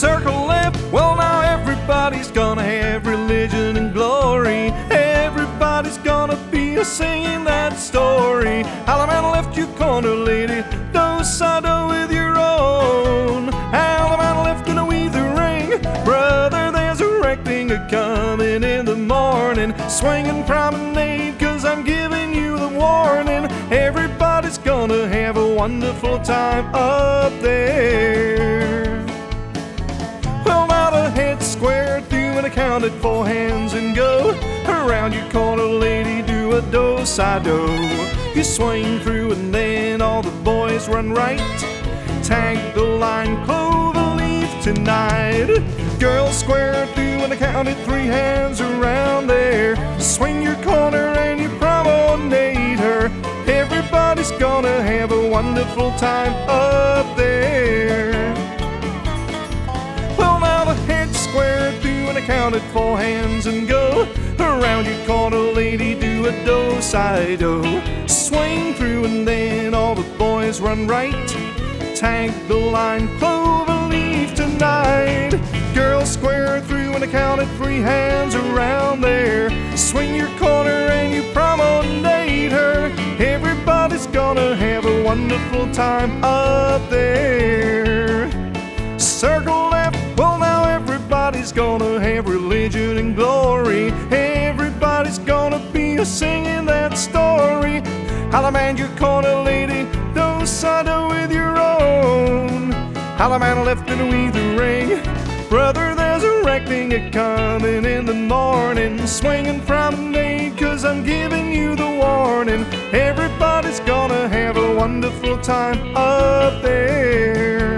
Circle left, well now everybody's gonna have religion and glory. Everybody's gonna be singing that story. Allemande left, you corner lady, do side with your own. Allemande left in a weather ring, brother there's a reckoning a-coming in the morning. Swinging promenade, cause I'm giving you the warning. Everybody's gonna have a wonderful time up there. Well now the head squared through and I counted 4 hands and go. Around your corner lady, do a do-si-do. You swing through and then all the boys run right. Tag the line, clover leaf tonight. Girls square through and I counted 3 hands around there. Swing your corner and you promenade her. Everybody's gonna have a wonderful time up there. Well now the head squared through and I counted 4 hands and go. Around your corner lady, do a do-si-do. Swing through and then all the boys run right. Tag the line, clover leaf tonight. Girls square through and I counted 3 hands around there. Swing your corner and you promenade her. Everybody's gonna have a wonderful time up there. Circle left, well now everybody's gonna have religion and glory. Everybody's gonna be singing that story. Allemande your corner lady, do-si-do with your own. Allemande left in a weather ring, brother there's a reckoning a-coming in the morning. Swinging promenade, cause I'm giving you the warning. Everybody's gonna have a wonderful time up there.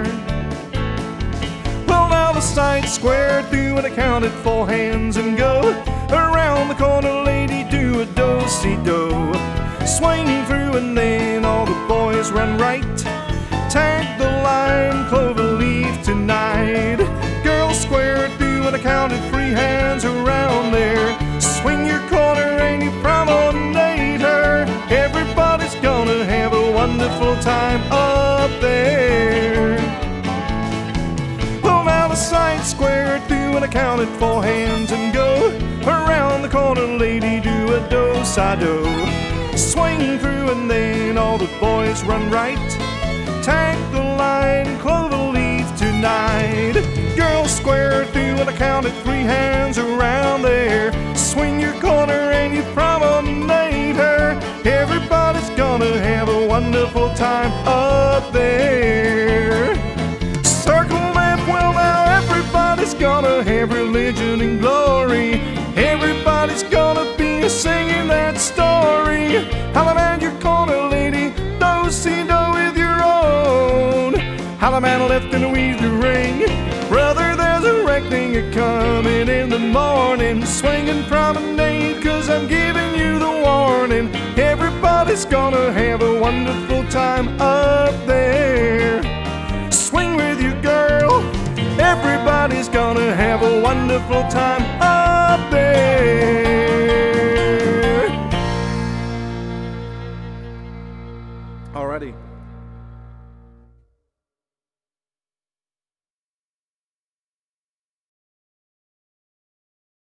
Well now the side squared through and I counted 4 hands and go. Around the corner lady, do a do-si-do. Swing through and then all the boys run right. Tag the line, clover leaf tonight. Girls square through and I counted 3 hands around there. Swing your corner and you promenade her. Everybody's gonna have a wonderful time up there. Well now the side squared through and I counted 4 hands and go. Around the corner lady, do a do-si-do. Swing through and then all the boys run right. Tag the line, clover leaf tonight. Girls square through and I counted 3 hands around there. Swing your corner and you promenade her. Everybody's gonna have a wonderful time up there. Circle left, well now everybody's gonna have religion and glory. Everybody's gonna be singing that story. Allemande your corner lady, do-si-do with your own. Allemande left in a weather ring, brother there's a reckoning a-coming in the morning. Swinging promenade, cause I'm giving you the warning. Everybody's gonna have a wonderful time up there. Swing with your girl, everybody's gonna have a wonderful time up there.